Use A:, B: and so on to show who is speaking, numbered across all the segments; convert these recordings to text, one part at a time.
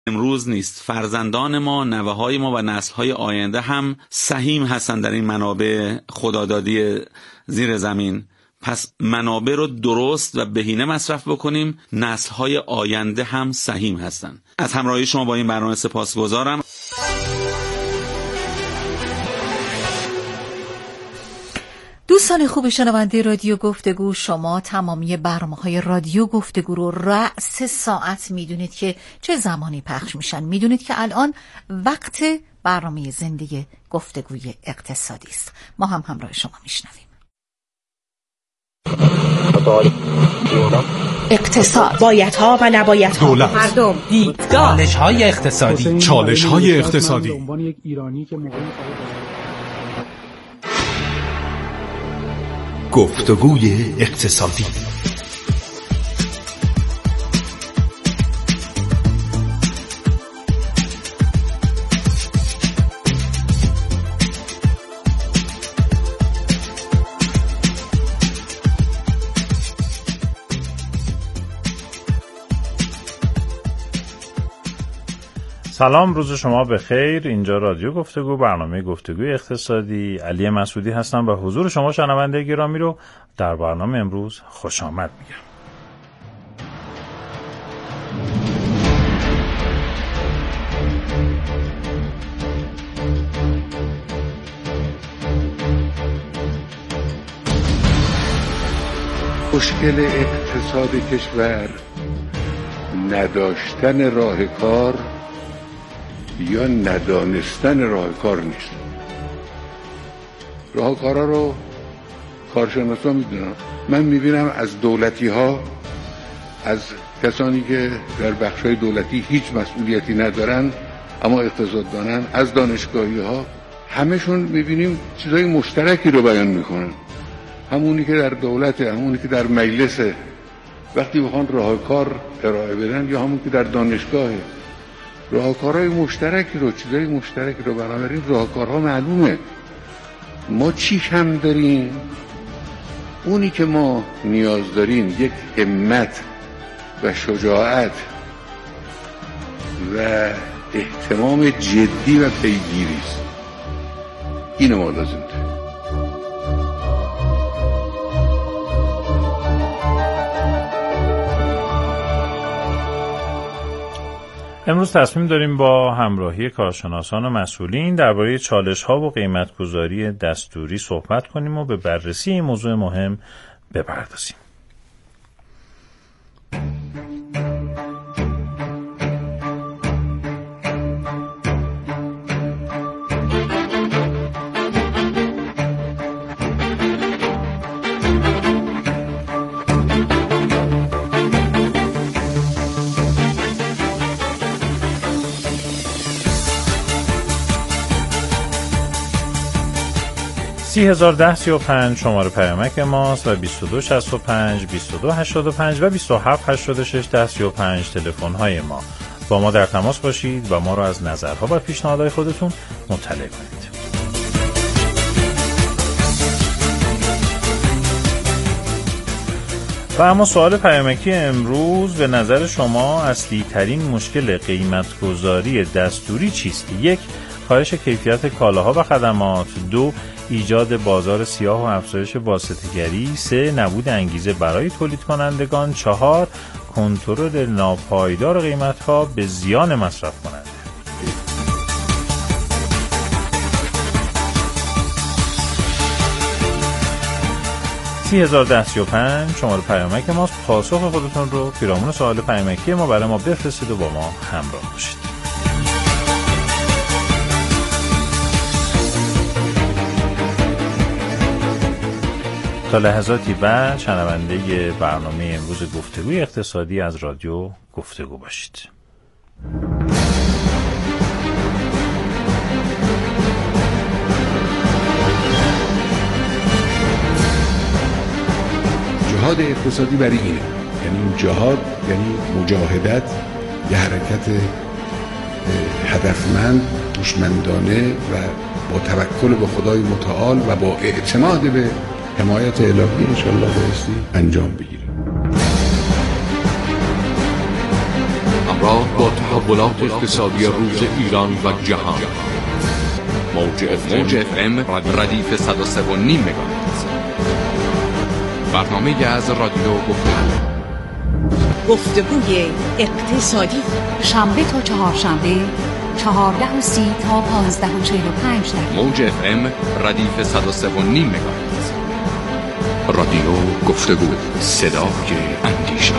A: امروز نیست. فرزندان ما، نوه‌های ما و نسل‌های آینده هم سهیم هستند در این منابع خدادادی زیر زمین. پس منابع رو درست و بهینه مصرف بکنیم، نسل‌های آینده هم سهیم هستند. از همراهی شما با این برنامه سپاسگزارم.
B: دوستان خوب شنونده رادیو گفتگو، شما تمامی برنامه‌های رادیو گفتگو رو رأس ساعت میدونید که چه زمانی پخش میشن. میدونید که الان وقت برنامه زنده گفتگوی اقتصادی است. ما هم همراه شما میشنویم.
C: اقتصاد، بایدها و نبایدها،
D: دولت،
C: مردم، دیدگاه،
D: چالش‌های اقتصادی، چالش‌های اقتصادی. گفتگوی اقتصادی.
E: سلام، روز شما بخیر. اینجا رادیو گفتگو، برنامه گفتگوی اقتصادی. علی مسعودی هستم و حضور شما شنونده گرامی رو در برنامه امروز خوش آمد میگم.
F: مشکل اقتصاد کشور نداشتن راه کار یا ندانستن راه کار نیست. راه کارا رو کارشناسا میدونن. من میبینم از دولتی ها، از کسانی که در بخشای دولتی هیچ مسئولیتی ندارن اما اقتصاد دانن، از دانشگاهی ها، همشون میبینیم چیزای مشترکی رو بیان میکنن. همونی که در دولت، همونی که در مجلسه، وقتی بخوان راه کار ارائه بدن، یا همون که در دانشگاهه، راهکارهای مشترکی رو، چیزای مشترکی رو. بنابراین راهکارها معلومه. ما چی کم داریم؟ اونی که ما نیاز داریم یک همت و شجاعت و اهتمام جدی و پیگیری است. اینو ما لازم داریم.
E: امروز تصمیم داریم با همراهی کارشناسان و مسئولین درباره چالش‌ها و قیمت‌گذاری دستوری صحبت کنیم و به بررسی این موضوع مهم بپردازیم. $30,010 شماره پیامک ماست و 2265 2285 و 2786 تلفن های ما. با ما در تماس باشید و ما را از نظرها و پیشنهادهای خودتون مطلع کنید. و اما سوال پیامکی امروز: به نظر شما اصلی ترین مشکل قیمت‌گذاری دستوری چیست؟ 1. کاهش کیفیت کالاها و خدمات. 2. ایجاد بازار سیاه و افزایش واسطه‌گری. 3. نبود انگیزه برای تولید کنندگان. 4. کنترل ناپایدار قیمت‌ها به زیان مصرف کننده. $30,010 شماره پیامک ماست. پاسخ خودتون رو پیرامون سوال پیامکی ما برای ما بفرستید و با ما همراه باشید. تا لحظاتی بعد شنونده برنامه امروز گفتگوی اقتصادی از رادیو گفتگو باشید.
F: جهاد اقتصادی برای اینه، یعنی جهاد یعنی مجاهدت، یه حرکت هدفمند، هوشمندانه و با توکل به خدای متعال و با اعتماد به حمایت الهی انشالله بایستی انجام بگیره.
G: همراه
D: همراه با تحولات اقتصادی روز ایران و جهان. موج FM ردیف 103.5 مگاهرتز. برنامه از رادیو
C: گفتگوی اقتصادی
B: شنبه تا چهارشنبه 14:30 تا 15:45 دقیقه.
D: موج FM ردیف 103.5 مگاهرتز. رادیو گفتگو، صدای اندیشه.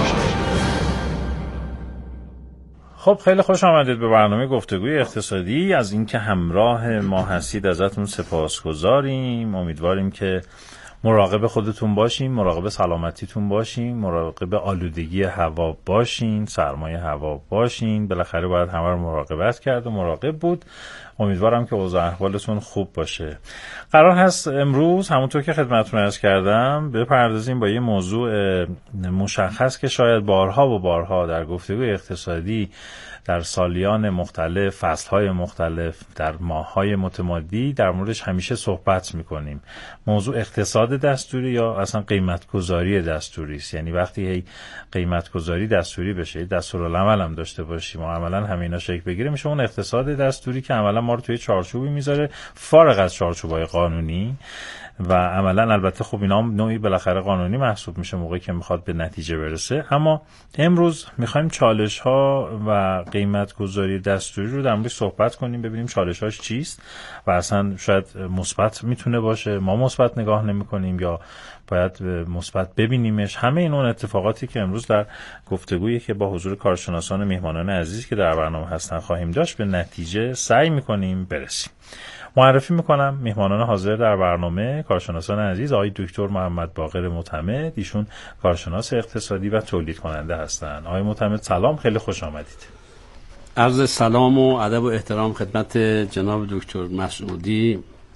E: خب خیلی خوش آمدید به برنامه گفتگوی اقتصادی. از اینکه همراه ما هستید ازتون سپاسگزاریم. امیدواریم که مراقب خودتون باشین، مراقب سلامتیتون باشین، مراقب آلودگی هوا باشین، سرمایه هوا باشین. بالاخره باید همه رو مراقبت کرد و مراقب بود. امیدوارم که اوضاع احوالتون خوب باشه. قرار هست امروز همونطور که خدمتتون عرض کردم بپردازیم با یه موضوع مشخص که شاید بارها و بارها در گفتگوی اقتصادی در سالیان مختلف، فصلهای مختلف، در ماههای متمادی در موردش همیشه صحبت میکنیم. موضوع اقتصاد دستوری یا اصلا قیمتگذاری دستوری است. یعنی وقتی قیمتگذاری دستوری بشه، دستورالعمل هم داشته باشیم و عملا همینا شکل بگیره، میشه اون اقتصاد دستوری که عملا ما رو توی چارچوبی میذاره فارغ از چارچوبای قانونی و عملا البته خب اینا هم نوعی بالاخره قانونی محسوب میشه موقعی که میخواد به نتیجه برسه. اما امروز میخوایم چالش ها و قیمت گذاری دستوری رو در موردش صحبت کنیم، ببینیم چالش هاش چیست و اصلا شاید مثبت میتونه باشه، ما مثبت نگاه نمی کنیم یا باید مثبت ببینیمش. همه این اون اتفاقاتی که امروز در گفتگویی که با حضور کارشناسان و میهمانان عزیز که در برنامه هستن خواهیم داشت به نتیجه سعی میکنیم برسیم. معرفی میکنم میهمانان حاضر در برنامه، کارشناسان عزیز. آقای دکتر محمد باقر معتمد، ایشون کارشناس اقتصادی و تولید کننده هستند. آقای معتمد سلام، خیلی خوش آمدید.
G: عرض سلام و ادب و احترام خدمت جناب دکتر مسعودی.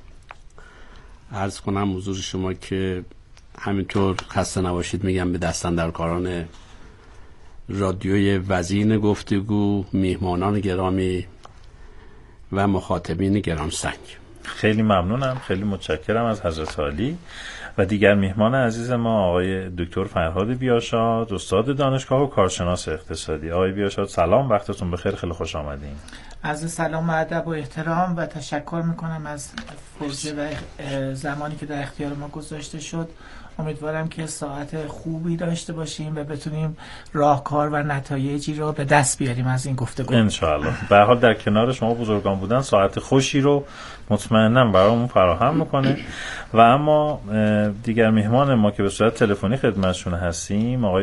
G: عرض کنم حضور شما که همینطور خسته نباشید میگم به دستاندرکاران رادیوی وزین گفتگو، میهمانان گرامی و مخاطبین گرانسنگ.
E: خیلی ممنونم، خیلی متشکرم از حضرت عالی. و دیگر میهمان عزیز ما آقای دکتر فرهاد بیاشاد، استاد دانشگاه و کارشناس اقتصادی. آقای بیاشاد سلام، وقتتون بخیر، خیلی خوش آمدین.
H: عرض سلام و ادب و احترام و تشکر میکنم از فرصت و زمانی که در اختیار ما گذاشته شد. امیدوارم که ساعت خوبی داشته باشیم و بتونیم راهکار و نتایجی رو به دست بیاریم از این گفتگو
E: انشاءالله. به هر حال در کنار شما بزرگان بودن ساعت خوشی رو مطمئنم برامون فراهم میکنه. و اما دیگر مهمان ما که به صورت تلفنی خدمتشون هستیم آقای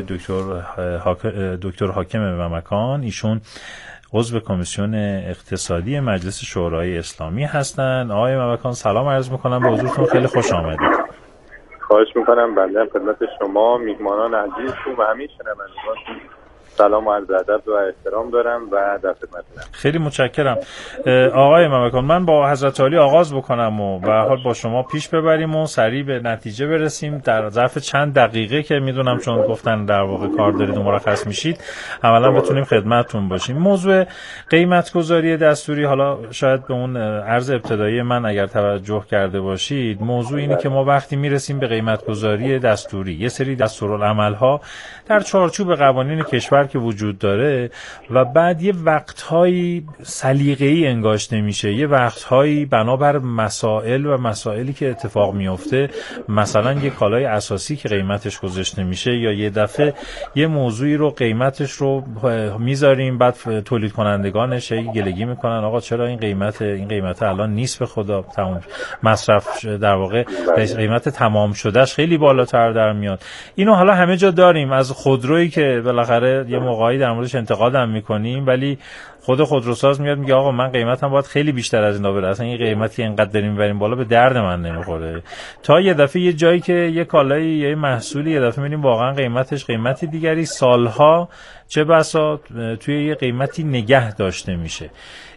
E: دکتر حاکم ممکان، ایشون عضو کمیسیون اقتصادی مجلس شورای اسلامی هستند. آقای ممکان سلام عرض میکنم به حضورتون، خیلی خوش آمدید.
I: خواهش میکنم. بنده خدمت شما میهمانان عزیزتون و همه شنوندگان سلام و عرض ادب و احترام دارم و در خدمتتونم.
E: خیلی متشکرم. آقای ممکان، من با حضرت عالی آغاز بکنم و به هر حال با شما پیش ببریم و سریع به نتیجه برسیم در ظرف چند دقیقه که میدونم چون گفتن در واقع کار دارید و مرخص میشید اولا بتونیم خدمتتون باشیم. موضوع قیمتگذاری دستوری، حالا شاید به اون عرض ابتدایی من اگر توجه کرده باشید، موضوع اینه که ما وقتی میرسیم به قیمتگذاری دستوری یه سری دستورالعمل‌ها در چارچوب قوانین کشور که وجود داره و بعد یه وقتهایی سلیقه‌ای انگاشته میشه، یه وقتهایی بنابر مسائل و مسائلی که اتفاق میفته، مثلا یه کالای اساسی که قیمتش گذاشته میشه یا یه دفعه یه موضوعی رو قیمتش رو میذاریم بعد تولید کنندگانش گلگی میکنن آقا چرا این قیمت الان نیست به خدا، تمام مصرف در واقع قیمت تمام شدهش خیلی بالاتر در میاد. اینو حالا همه جا داریم، از خودرویی که بالاخره یه موقعی در موردش انتقادم میکنیم ولی خود خودروساز میاد میگه آقا من قیمتم باید خیلی بیشتر از اینا بره، اصلا این قیمتی اینقدر داریم میبریم بالا به درد من نمیخوره. تا یه دفعه یه جایی که یه کالایی یا یه محصولی یه دفعه میبینیم واقعا قیمتش قیمتی دیگری، سالها چه بسا توی یه قیمتی نگه داشته میشه.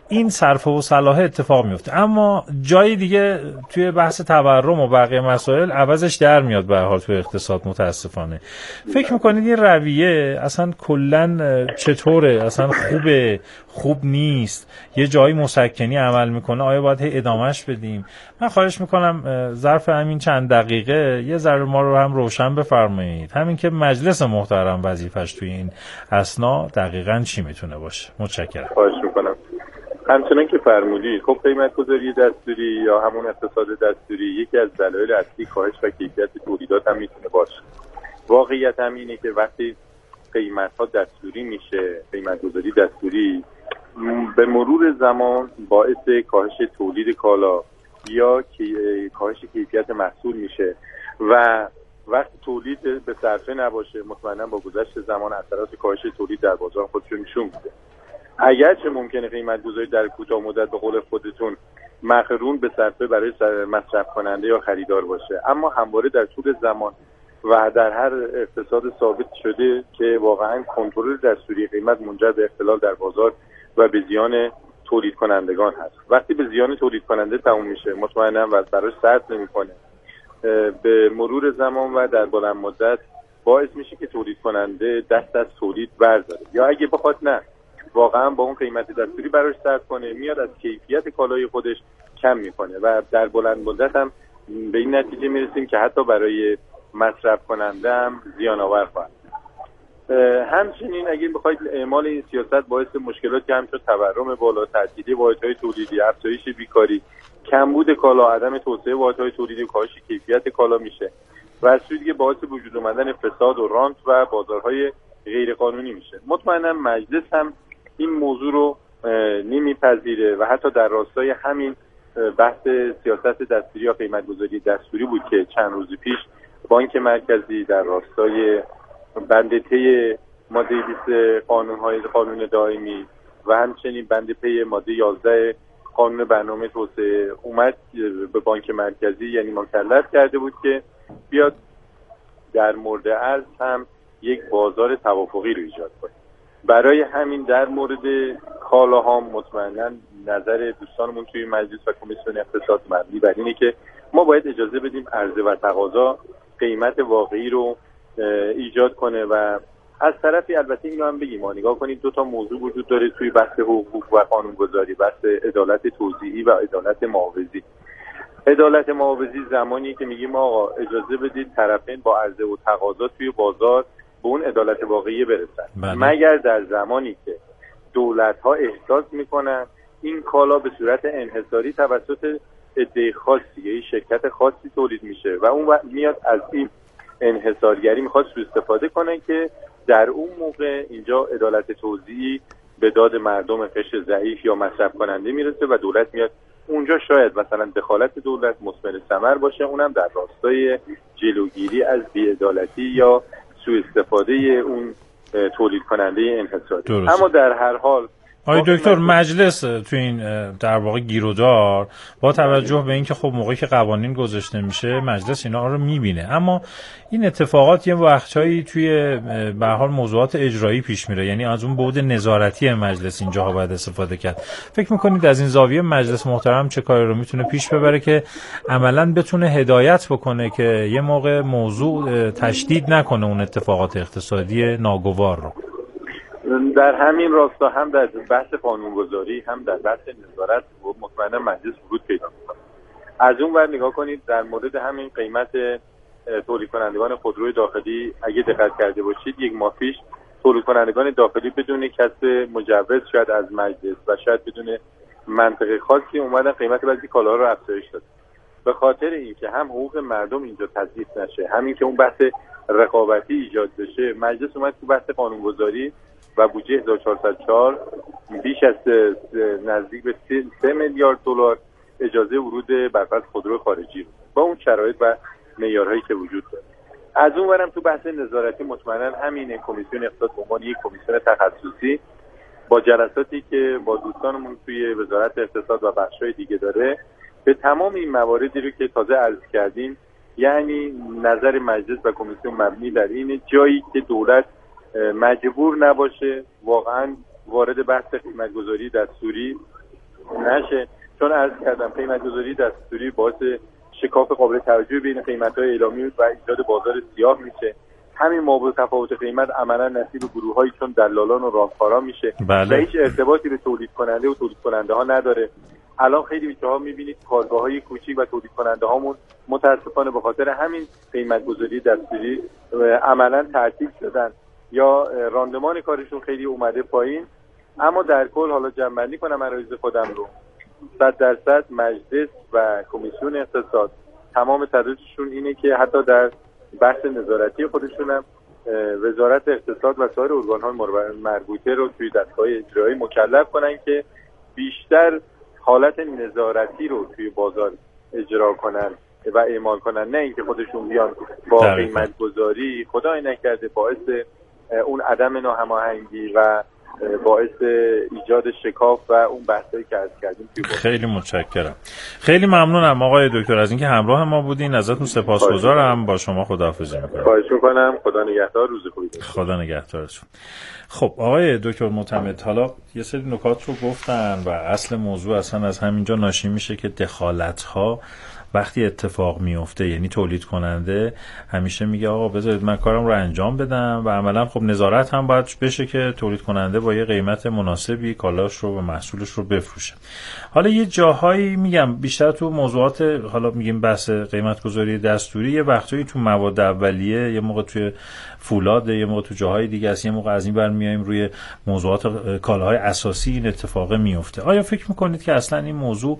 E: این صرفه و صلاح اتفاق میفته. اما جای دیگه توی بحث تورم و بقیه مسائل عوضش در میاد به هر حال توی اقتصاد متاسفانه. فکر میکنید این رویه اصلا کلا چطوره؟ اصلا خوب نیست؟ یه جایی مسکنی عمل میکنه، آیا باید ادامهش بدیم؟ من خواهش میکنم ظرف همین چند دقیقه یه ذره ما رو هم روشن بفرمایید، همین که مجلس محترم وظیفش توی این اسنا دقیقاً چی میتونه باشه. متشکرم.
I: خواهش میکنم. همچنان که فرمودید، خب قیمت گذاری دستوری یا همون اقتصاد دستوری یکی از دلایل اصلی کاهش و کیفیت تولیدات هم میتونه باشه. واقعیت هم اینه که وقتی قیمت ها دستوری میشه، قیمت گذاری دستوری به مرور زمان باعث کاهش تولید کالا یا کاهش کیفیت محصول میشه و وقتی تولید به صرفه نباشه مطمئنا با گذشت زمان اثرات کاهش تولید در بازار خودشون نشون میده. اگرچه ممکنه قیمت گذاری در کوتاه مدت به قول خودتون مقرون به صرفه برای مصرف کننده یا خریدار باشه، اما همواره در طول زمان و در هر اقتصاد ثابت شده که واقعا کنترل دستوری قیمت منجر به اختلال در بازار و به زیان تولید کنندگان هست. وقتی به زیان تولید کننده تموم میشه مطمئنا و براش صرف نمیکنه، به مرور زمان و در بلند مدت باعث میشه که تولید کننده دست از تولید برداره، یا اگه بخواد نه واقعا با اون قیمت دستوری براش صرف کنه میاد از کیفیت کالای خودش کم میکنه و در بلند مدت هم به این نتیجه میرسیم که حتی برای مصرف کننده هم زیان آور خواهد. همچنین اگه بخواید اعمال این سیاست باعث مشکلاتی همچون تورم بالا، تعطیلی واحدهای تولیدی، افزایش بیکاری، کمبود کالا، عدم توسعه واحدهای تولیدی و کاهش کیفیت کالا میشه و از سوی دیگه باعث وجود آمدن فساد و رانت و بازارهای غیر قانونی میشه. مطمئنا مجلس هم این موضوع رو نمیپذیره و حتی در راستای همین بحث سیاست دستوری یا قیمت‌گذاری دستوری بود که چند روز پیش بانک مرکزی در راستای بند پی ماده 20 قانون دائمی و همچنین بند پی ماده 11 قانون برنامه توسعه اومد به بانک مرکزی یعنی مکلف کرده بود که بیاد در مورد ارز هم یک بازار توافقی رو ایجاد کنه. برای همین در مورد کالاها مطمئنا نظر دوستانمون توی مجلس و کمیسیون اقتصاد مبنی بر اینه که ما باید اجازه بدیم عرضه و تقاضا قیمت واقعی رو ایجاد کنه و از طرفی البته اینو هم بگیم، ما نگاه کنید دو تا موضوع وجود داره توی بحث حقوق و قانونگذاری، بحث عدالت توزیعی و عدالت معاوضی. عدالت معاوضی زمانی که میگیم آقا اجازه بدید طرفین با عرضه و تقاضا توی بازار به اون عدالت واقعی برسن، مگر در زمانی که دولت‌ها احساس میکنن این کالا به صورت انحصاری توسط عده خاصی یا شرکت خاصی تولید میشه و اون میاد از این انحصارگری میخواد سوء استفاده کنه که در اون موقع اینجا عدالت توزیعی به داد مردم قشر ضعیف یا مصرف کننده میرسه و دولت میاد اونجا شاید مثلا دخالت دولت مثمر ثمر باشه، اونم در راستای جلوگیری از بی‌عدالتی یا سوء استفاده اون تولید کننده انحصاری.
E: درست.
I: اما در هر حال
E: آقای دکتر مجلس تو این در واقع گیرودار با توجه به اینکه خب موقعی که قوانین گذاشته میشه مجلس اینا رو میبینه، اما این اتفاقات یه وقتایی توی به هر حال موضوعات اجرایی پیش میره، یعنی از اون بعد نظارتی مجلس اینجاها باید استفاده کرد. فکر میکنید از این زاویه مجلس محترم چه کاری رو میتونه پیش ببره که عملاً بتونه هدایت بکنه که یه موقع موضوع تشدید نکنه اون اتفاقات اقتصادی ناگوار رو؟
I: در همین راستا هم در بحث قانونگذاری هم در بحث نظارت مطمئنا مجلس ورود پیدا می‌کنه. از اون ور نگاه کنید در مورد همین قیمت تولید کنندگان خودروی داخلی اگه دقت کرده باشید یک ماه پیش تولید کنندگان داخلی بدون کسب مجوز شاید از مجلس و شاید بدون منطقه خاصی اومدن قیمت بعضی کالاها رو افزایش دادن. به خاطر اینکه هم حقوق مردم اینجا تضعیف نشه، همین که اون بحث رقابتی ایجاد بشه، مجلس اومد تو بحث قانونگذاری و بودجه 1404 بیش از نزدیک به 3 میلیارد دلار اجازه ورود برفرض خودرو خارجی رو با اون شرایط و معیارهایی که وجود داره. از اون ورم تو بحث نظارتی مطمئنا همین کمیسیون اقتصاد به عنوان یک کمیسیون تخصصی با جلساتی که با دوستانمون توی وزارت اقتصاد و بخش‌های دیگه داره به تمام این مواردی رو که تازه عرض کردیم، یعنی نظر مجلس و کمیسیون مبنی در این جایی که دولت مجبور نباشه واقعا وارد بحث قیمت‌گذاری دستوری نشه، چون عرض کردم قیمت‌گذاری دستوری باعث شکاف قابل توجهی بین قیمت‌های اعلامی و ایجاد بازار سیاه میشه. همین مابع تفاوت قیمت عملا نصیب گروه‌هایی چون دلالان و راهکارا میشه و هیچ ارتباطی به تولید کننده و تولید کننده ها نداره. الان خیلی جاها می‌بینید کارگاه‌های کوچیک و تولید کننده هامون متأسفانه به خاطر همین قیمت‌گذاری دستوری عملا تعطیل شدن یا راندمان کارشون خیلی اومده پایین. اما در کل حالا جمع‌بندی کنم عرایض خودم رو، 100% مجلس و کمیسیون اقتصاد تمام تلاششون اینه که حتی در بحث نظارتی خودشون هم وزارت اقتصاد و سایر ارگان‌های مربوطه رو توی دستگاه اجرایی مکلف کنن که بیشتر حالت نظارتی رو توی بازار اجرا کنن و اعمال کنن، نه اینکه خودشون بیان با قیمت گذاری خدای نکرده باعث اون عدم ناهماهنگی و باعث ایجاد شکاف و اون بحثایی که عرض کردیم.
E: خیلی متشکرم، خیلی ممنونم آقای دکتر از اینکه همراه ما بودین. ازتون سپاسگزارم. با شما خداحافظی میکنم.
I: خواهش میکنم. خدا نگهدار. روز خوبی.
E: خدا نگهدارتون. خب آقای دکتر معتمد، حالا یه سری نکات رو گفتن و اصل موضوع اصلا از همینجا ناشی میشه که دخالت ها وقتی اتفاق میفته، یعنی تولید کننده همیشه میگه آقا بذارید من کارم رو انجام بدم و عملا خب نظارت هم باید بشه که تولید کننده با یه قیمت مناسبی کالاش رو و محصولش رو بفروشه. حالا یه جاهایی میگم بیشتر تو موضوعات حالا میگیم بحث قیمت گذاری دستوری، یه وقتایی تو مواد اولیه، یه موقع توی فولاد، یه موقع تو جاهای دیگه است، یه موقع از این ور میایم روی موضوعات کالاهای اساسی این اتفاق میفته. آیا فکر میکنید که اصلا این موضوع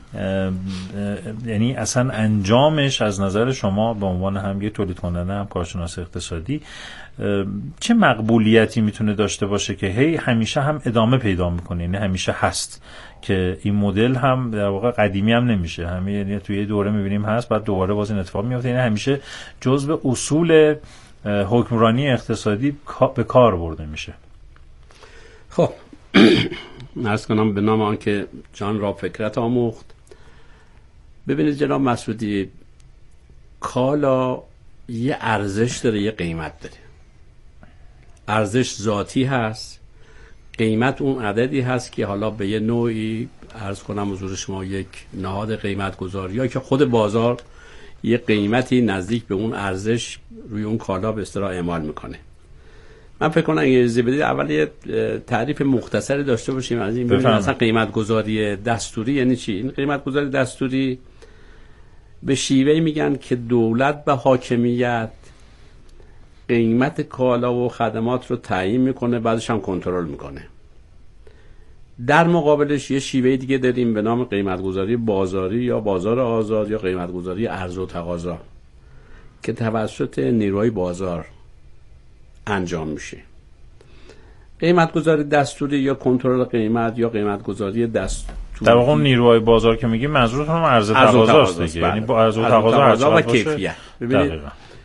E: یعنی اصلا انجامش از نظر شما به عنوان هم یه تولید کننده هم کارشناس اقتصادی چه مقبولیتی میتونه داشته باشه که همیشه هم ادامه پیدا میکنه، یعنی همیشه هست که این مدل هم در واقع قدیمی هم نمیشه، همه یعنی توی یه دوره میبینیم هست بعد دوباره باز این اتفاق میفته، یعنی همیشه جزء اصول حکمرانی اقتصادی به کار برده میشه؟
G: خب عرض کنم به نام آن که جان را فکرت آموخت. ببینید جناب مسعودی، کالا یه ارزش داره، یه قیمت داره. ارزش ذاتی هست، قیمت اون عددی هست که حالا به یه نوعی عرض کنم حضور شما یک نهاد قیمت گذاری یا که خود بازار یه قیمتی نزدیک به اون ارزش روی اون کالا به اصطلاح اعمال میکنه. من فکر کنم اجازه بدید اول یه تعریف مختصری داشته باشیم از این ببینیم اصلا قیمت گذاری دستوری یعنی چی. این قیمت گذاری دستوری به شیوهی میگن که دولت به حاکمیت قیمت کالا و خدمات رو تعیین میکنه، بعدش هم کنترل میکنه. در مقابلش یه شیوه دیگه داریم به نام قیمت گذاری بازاری یا بازار آزاد یا قیمت گذاری عرضه و تقاضا که توسط نیروهای بازار انجام میشه. قیمت گذاری دستوری یا کنترل قیمت یا قیمت گذاری دستوری
E: در واقع نیروهای بازار که میگیم منظورتون هم عرضه تقاضا است دیگه، یعنی با عرضه و تقاضا و
G: کیفیت. ببینید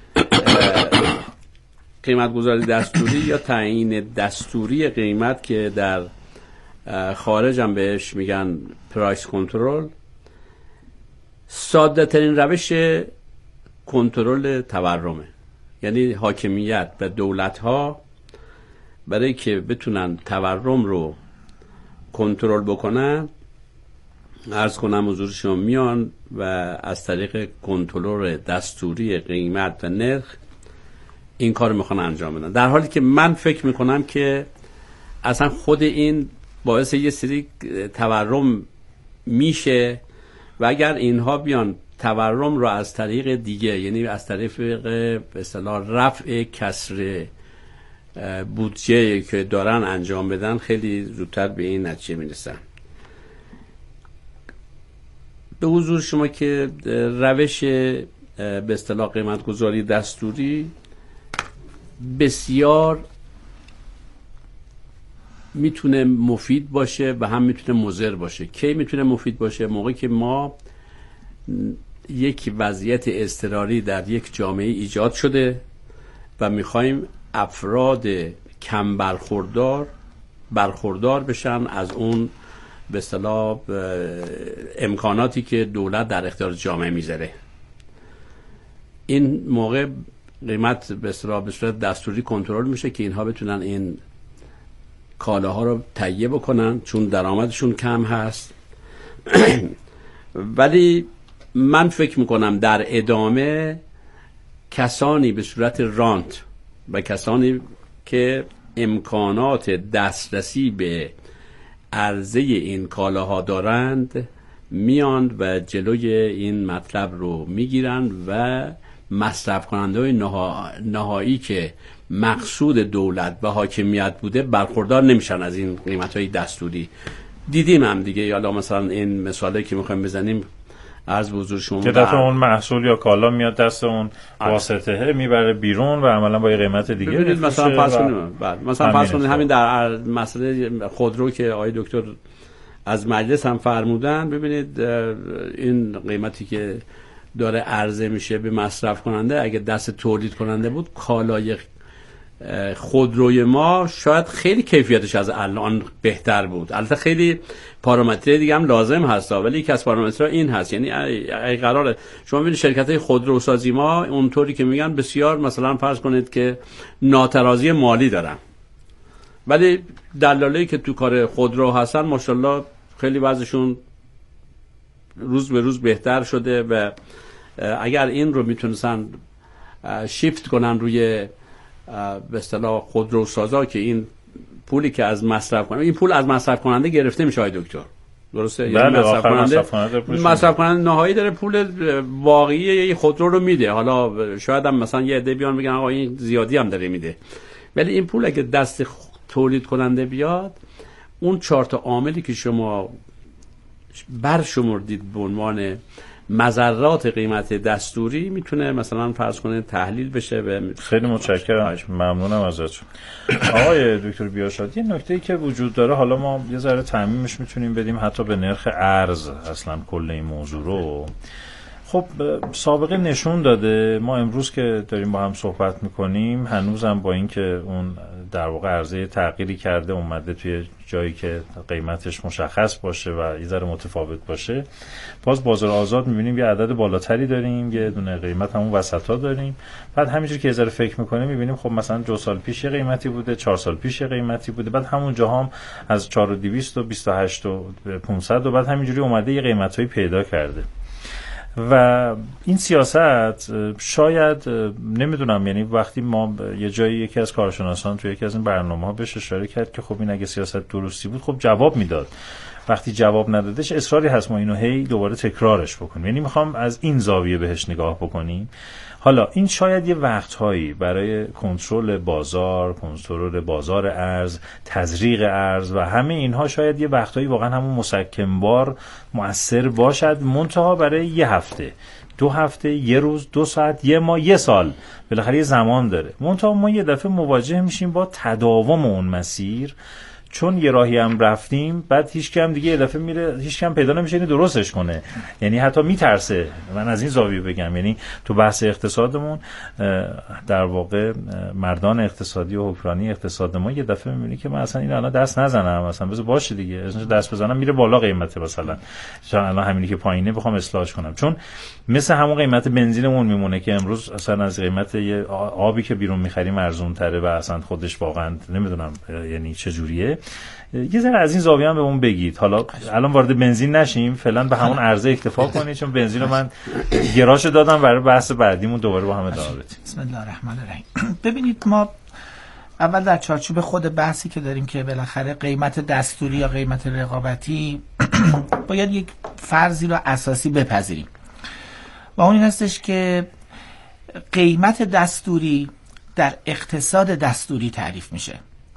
G: قیمت گذاری دستوری یا تعیین دستوری قیمت که در خارج هم بهش میگن پرایس کنترل، ساده ترین روش کنترل تورمه. یعنی حاکمیت و دولت ها برای که بتونن تورم رو کنترل بکنن، عرض کنم حضور شما، میان و از طریق کنترل دستوری قیمت و نرخ این کار میخوان انجام بدن. در حالی که من فکر میکنم که اصلا خود این باعث یه سری تورم میشه و اگر اینها بیان تورم رو از طریق دیگه، یعنی از طریق به اصطلاح رفع کسر بودجه که دارن انجام بدن، خیلی زودتر به این نتیجه میرسن. به حضور شما که روش به اصطلاح قیمت گذاری دستوری بسیار میتونه مفید باشه و هم میتونه مضر باشه. کی میتونه مفید باشه؟ موقعی که ما یک وضعیت اضطراری در یک جامعه ایجاد شده و میخوایم افراد کم برخوردار بشن از اون به اصطلاح امکاناتی که دولت در اختیار جامعه میذاره. این موقع قیمت به اصطلاح به صورت دستوری کنترل میشه که اینها بتونن این کالاها رو تهیه بکنن، چون درآمدشون کم هست ولی من فکر میکنم در ادامه کسانی به صورت رانت و کسانی که امکانات دسترسی به عرضه این کالاها دارند میاند و جلوی این مطلب رو میگیرند و مصرف کننده های نهایی که مقصود دولت و حاکمیت بوده برخوردار نمیشن از این قیمت های دستوری. دیدیم هم دیگه، یا مثلا این مثالی که میخوایم بزنیم عرض به حضور شما
E: که دفعه اون محصول یا کالا میاد دست اون واسطه میبره بیرون و عملا با یه قیمت دیگه
G: ببینید مثلا فرض کنید همین در مسئله خودرو که آقای دکتر از مجلس هم فرمودن، ببینید این قیمتی که داره عرضه میشه به مصرف کننده اگه دست تولید کننده بود، کالای خودروی ما شاید خیلی کیفیتش از الان بهتر بود. البته خیلی پارامتر دیگه هم لازم هست، ولی یکی از پارامترها این هست، یعنی ای قراره شما ببینید شرکت‌های خودروسازی ما اونطوری که میگن بسیار مثلا فرض کنید که ناترازی مالی دارن، ولی دلالایی که تو کار خودرو هستن ماشاءالله خیلی وضعشون روز به روز بهتر شده و اگر این رو میتونستن شیفت کنن روی به اصطلاح خودروسازا که این پولی که از مصرف کننده، این پول از مصرف کننده گرفته میشه های دکتر، درسته؟
E: بله،
G: مصرف کننده نهایی داره پول واقعی خودرو رو میده. حالا شاید هم مثلا یه عده بیان بگن آقا این زیادی هم داره میده، ولی این پول اگه دست تولید کننده بیاد، اون 4 تا عاملی که شما برشمردید به عنوان مضرات قیمت دستوری میتونه مثلا فرض کنه تحلیل بشه. و
E: خیلی متشکرم، ممنونم ازتون آقای دکتر بیاشاد. یه نکته‌ای که وجود داره، حالا ما یه ذره تعمیمش میتونیم بدیم حتی به نرخ ارز اصلا کل این موضوع رو. خب سابقه نشون داده، ما امروز که داریم با هم صحبت میکنیم هنوزم با اینکه اون در واقع عرضه تغییری کرده اومده توی جایی که قیمتش مشخص باشه و یه ذره متفاوت باشه، باز بازار آزاد میبینیم یه عدد بالاتری داریم، یه دونه قیمت همون وسطا داریم. بعد همینجوری که یه ذره فکر میکنیم میبینیم خب مثلا 2 سال پیش یه قیمتی بوده، 4 سال پیش یه قیمتی بوده، بعد همون جاها هم از 4200 و 28 و 500 و بعد همینجوری اومده یه قیمتایی پیدا کرده. و این سیاست شاید نمیدونم، یعنی وقتی ما یه جایی یکی از کارشناسان توی یکی از این برنامه‌ها بهش اشاره کرد که خب این اگه سیاست درستی بود خب جواب میداد، وقتی جواب ندادش اصراری هست ما اینو هی دوباره تکرارش بکنیم. یعنی میخوام از این زاویه بهش نگاه بکنیم. حالا این شاید یه وقتهایی برای کنترل بازار ارز، تزریق ارز و همه اینها شاید یه وقتهایی واقعا همون مسکنبار مؤثر باشد، منتها برای یه هفته، 2 هفته، یه روز، 2 ساعت، یه ماه، یه سال، بالاخره یه زمان داره. منتها ما یه دفعه مواجه میشیم با تداوم اون مسیر، چون یه راهی هم رفتیم بعد هیچ کم دیگه یه دفعه میره، هیچ کم پیدا نمیشه اینو درستش کنه، یعنی حتی میترسه. من از این زاویه بگم، یعنی تو بحث اقتصادمون در واقع مردان اقتصادی و حکمرانی اقتصاد ما یه دفعه میبینی که من اصلا این الان دست نزنم، مثلا بذار باشه دیگه، دست بزنم میره بالا قیمته، مثلا چون الان همینی که پایینه بخوام اصلاحش کنم، چون مثل همون قیمت بنزینمون میمونه که امروز اصلا از قیمت یه آبی که بیرون میخریم ارزون تره و اصلا خودش واقعا نمیدونم یعنی چه جوریه. یه ذره از این زاویه هم بهمون بگید. حالا الان وارد بنزین نشیم، فعلا به همون عرضه اکتفا کنید، چون بنزین رو من گراشو دادم برای بحث بعدیمون دوباره با هم ادامه بدیم.
H: بسم الله الرحمن الرحیم. ببینید ما اول در چارچوب خود بحثی که داریم که بالاخره قیمت دستوری یا قیمت رقابتی باید یک فرضی رو اساسی بپذیریم و اون این هستش که قیمت دستوری در اقتصاد دستوری تعریف میشه،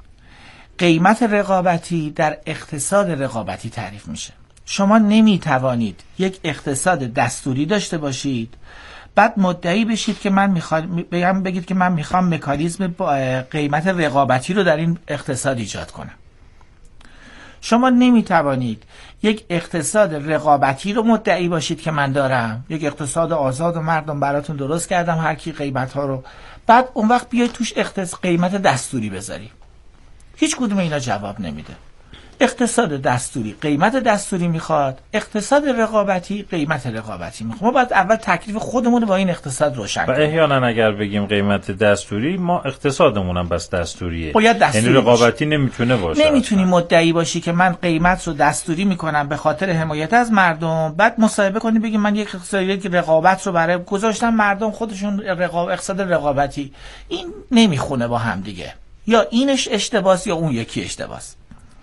H: قیمت رقابتی در اقتصاد رقابتی تعریف میشه. شما نمیتوانید یک اقتصاد دستوری داشته باشید بعد مدعی بشید که بگید که من میخوام مکانیزم قیمت رقابتی رو در این اقتصاد ایجاد کنم. شما نمیتوانید یک اقتصاد رقابتی رو مدعی باشید که من دارم یک اقتصاد آزاد و مردم براتون درست کردم هر کی قیمت ها رو، بعد اون وقت بیاید توش قیمت دستوری بذاری. هیچ کدوم اینا جواب نمیده. اقتصاد دستوری قیمت دستوری میخواد، اقتصاد رقابتی قیمت رقابتی میخواد. ما باید اول تکلیف خودمون با این اقتصاد روشن کنیم.
E: و احیانا اگر بگیم قیمت دستوری، ما اقتصادمون هم بس دستوریه،
H: باید دستوری،
E: یعنی رقابتی نمیتونه باشه.
H: نمیتونی مدعی باشی که من قیمت رو دستوری میکنم به خاطر حمایت از مردم، بعد مصاحبه کنی بگی من یک رقابت رو برای گذاشتم مردم خودشون اقتصاد رقابتی. این نمیخونه با هم دیگه، یا اینش اشتباس یا اون یکی اشتباس.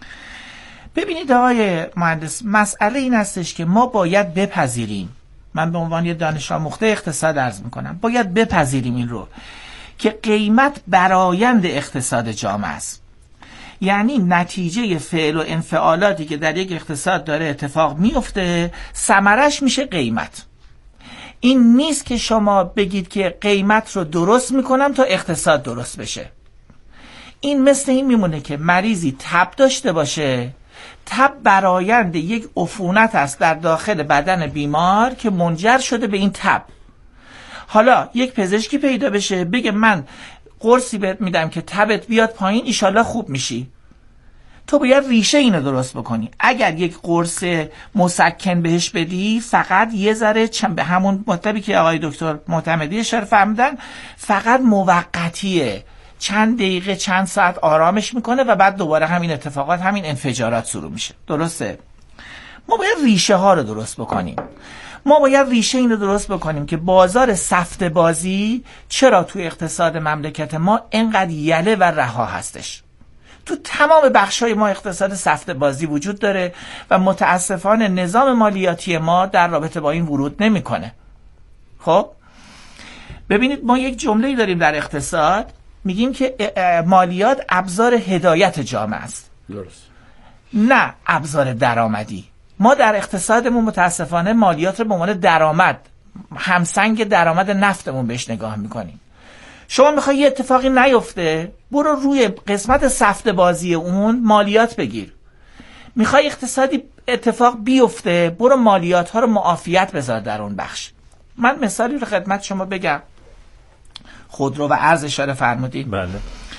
H: ببینید آقای مهندس، مسئله این هستش که ما باید بپذیریم، من به عنوان یه دانش آموخته اقتصاد عرض میکنم، باید بپذیریم این رو که قیمت برآیند اقتصاد جامعه است. یعنی نتیجه فعل و انفعالاتی که در یک اقتصاد داره اتفاق میفته، ثمرش میشه قیمت. این نیست که شما بگید که قیمت رو درست میکنم تا اقتصاد درست بشه. این مثل این میمونه که مریضی تب داشته باشه، تب برآیند یک عفونت است در داخل بدن بیمار که منجر شده به این تب. حالا یک پزشکی پیدا بشه بگه من قرصی بهت میدم که تبت بیاد پایین، ایشالله خوب میشی. تو باید ریشه اینو درست بکنی. اگر یک قرص مسکن بهش بدی، فقط یه ذره به همون مطلبی که آقای دکتر معتمدی اشاره فرمودن، فقط موقتیه، چند دقیقه چند ساعت آرامش میکنه و بعد دوباره همین اتفاقات، همین انفجارات شروع میشه. درسته؟ ما باید ریشه ها رو درست بکنیم. ما باید ریشه این رو درست بکنیم که بازار سفته بازی چرا توی اقتصاد مملکت ما اینقدر یله و رها هستش. تو تمام بخشای ما اقتصاد سفته بازی وجود داره و متاسفانه نظام مالیاتی ما در رابطه با این ورود نمیکنه. خب ببینید، ما یک جمله‌ای داریم در اقتصاد، میگیم که مالیات ابزار هدایت جامعه است،
G: درست،
H: نه ابزار درآمدی. ما در اقتصادمون متاسفانه مالیات رو به عنوان درآمد، همسنگ درآمد نفتمون بهش نگاه میکنیم. شما میخوای یه اتفاقی نیفته، برو روی قسمت سفته بازی اون مالیات بگیر. میخوای اقتصادی اتفاق بیفته، برو مالیات ها رو معافیت بذار در اون بخش. من مثالی رو خدمت شما بگم. خودرو و ارز اشاره فرمودید.
E: بله.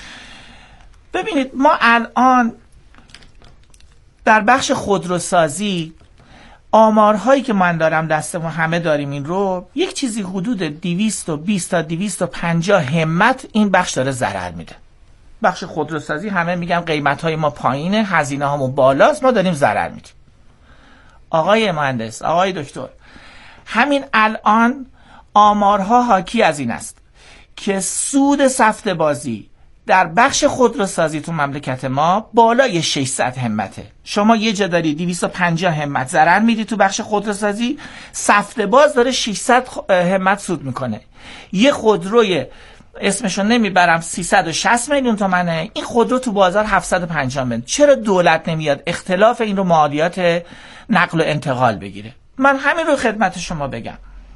H: ببینید، ما الان در بخش خودروسازی آمارهایی که من دارم دستمون، همه داریم این رو، یک چیزی حدود 220 تا 250 همت این بخش داره ضرر میده. بخش خودروسازی همه میگن قیمت‌های ما پایینه، هزینه هامون بالاست، ما داریم ضرر میدیم. آقای مهندس، آقای دکتر، همین الان آمارها حاکی از این است که سود سفته بازی در بخش خودروسازی تو مملکت ما بالای 600 همته. شما یه جا داری 250 همت ضرر میدی تو بخش خودروسازی، سفته باز داره 600 همت سود میکنه. یه خودروی اسمشو نمیبرم 360 میلیون تومنه، این خودرو تو بازار 750 میلیون. چرا دولت نمیاد اختلاف این رو مالیات نقل و انتقال بگیره؟ من همین رو خدمت شما بگم.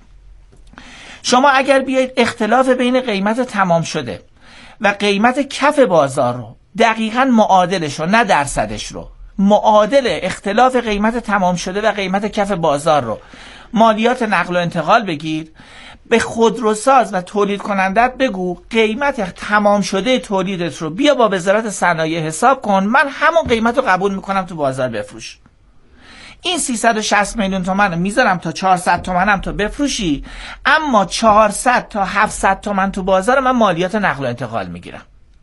H: شما اگر بیایید اختلاف بین قیمت تمام شده و قیمت کف بازار رو دقیقاً معادلش رو، نه درصدش رو، معادل اختلاف قیمت تمام شده و قیمت کف بازار رو مالیات نقل و انتقال بگیر، به خودروساز و تولید کنندت بگو قیمت تمام شده تولیدت رو بیا با وزارت صنایع حساب کن، من همون قیمت رو قبول میکنم تو بازار بفروش. این 360 میلیون تومن رو میذارم تا 400 تومن هم تو بفروشی، اما 400 تا 700 تومن تو بازار من مالیات نقل و انتقال میگیرم.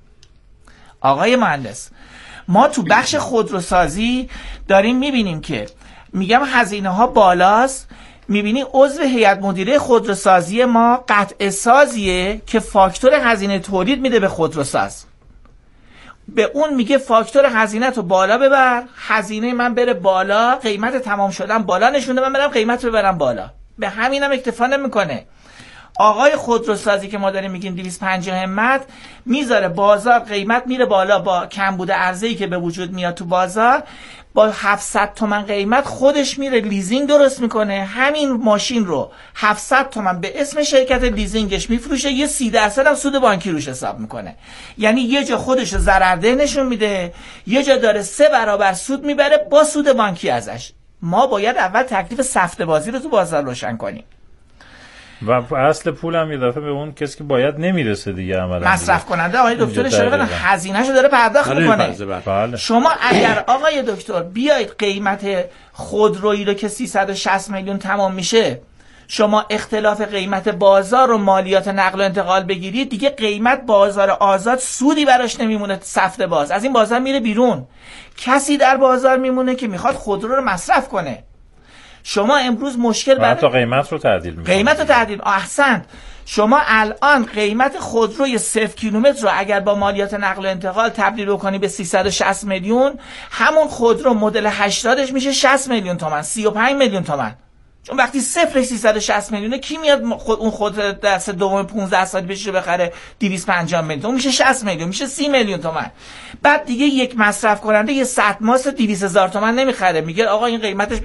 H: آقای مهندس، ما تو بخش خودروسازی داریم میبینیم که میگم هزینه ها بالاست، میبینی عضو هیئت مدیره خودروسازی ما قطع سازیه که فاکتور هزینه تولید میده به خودروساز، به اون میگه فاکتور هزینه تو بالا ببر، هزینه من بره بالا، قیمت تمام شدن بالا نشونه، من برم قیمت رو ببرم بالا. به همینم اکتفا نمیکنه. آقای خودروسازی که ما داریم میگیم 250 همت میذاره بازار قیمت میره بالا، با کمبود عرضه‌ای که به وجود میاد تو بازار، با 700 تومن قیمت خودش میره لیزینگ درست میکنه، همین ماشین رو 700 تومن به اسم شرکت لیزینگش میفروشه، یه 30% هم سود بانکی روش حساب میکنه. یعنی یه جا خودش ضررده نشون میده، یه جا داره 3 برابر سود میبره با سود بانکی ازش. ما باید اول تکلیف سفته بازی رو تو بازار روشن کنیم.
E: و اصل پول هم یه دفعه به اون کسی که باید نمیرسه دیگه عملا.
H: مصرف کننده آقای دکتر اشاره کردن هزینه‌شو داره پرداخت میکنه.
E: بله.
H: شما اگر آقای دکتر بیایید قیمت خودرویی رو که 360 میلیون تمام میشه، شما اختلاف قیمت بازار و مالیات نقل و انتقال بگیرید، دیگه قیمت بازار آزاد سودی براش نمیمونه. سفت باز از این بازار میره بیرون، کسی در بازار میمونه که میخواد خودرو رو مصرف کنه. شما امروز مشکل برای
E: حتی قیمت رو تعدیل میکنید.
H: قیمت رو تعدیل. احسنت. شما الان قیمت خودروی 0 کیلومتر رو اگر با مالیات نقل و انتقال تبدیل بکنی به 360 میلیون، همون خودرو مدل 80ش میشه 60 میلیون تومان، 35 میلیون تومان. چون وقتی صفرش 360 میلیونه، کی میاد خود دست دوم 15 سال بشه بخره 250 میلیون؟ اون میشه 60 میلیون، میشه 30 میلیون تومان. بعد دیگه یک مصرف کننده یه سطل ماست 200,000 تومان نمیخره، میگه آقا این قیمتش